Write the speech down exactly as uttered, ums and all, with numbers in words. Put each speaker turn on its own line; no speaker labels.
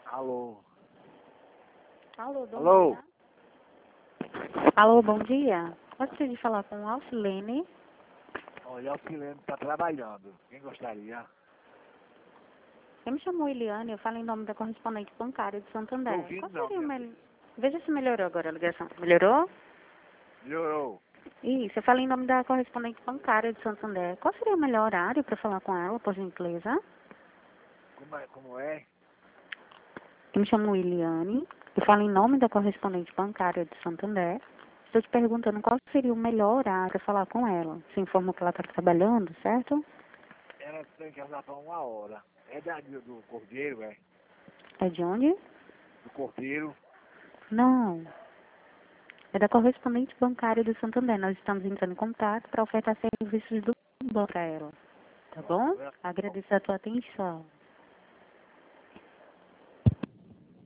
Alô?
Alô, bom
Alô?
dia. Alô, bom dia. Gostaria de falar com o Alcilene.
Olha, o Silene está trabalhando. Quem gostaria?
Eu me chamo Eliane, eu falo em nome da correspondente bancária de Santo André.
Tô ouvindo
Qual
não,
seria o
minha
melhor? Veja se melhorou agora a ligação. Melhorou?
Melhorou.
Isso, eu falo em nome da correspondente bancária de Santo André. Qual seria o melhor horário para falar com ela, por gentileza?
Como é? Como é?
Eu me chamo Eliane, eu falo em nome da correspondente bancária de Santo André. Estou te perguntando qual seria o melhor horário para falar com ela. Se informou que ela está trabalhando, certo?
Ela tem que andar para uma hora. É da, do, do Cordeiro, é?
É de onde?
Do Cordeiro.
Não. É da correspondente bancária do Santo André. Nós estamos entrando em contato para ofertar serviços do banco para ela. Tá bom?
Pronto, é.
Agradeço a tua atenção.